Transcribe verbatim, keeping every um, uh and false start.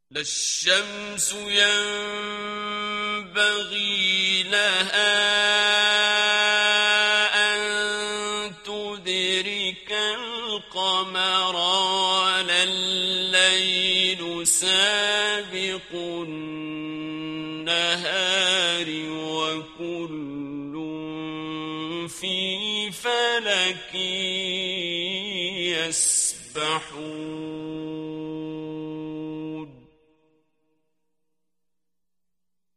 لا الشمس ينبغي لها أن تدرك القمر ولا الليل سابق النهار وكل في فلك يسبحون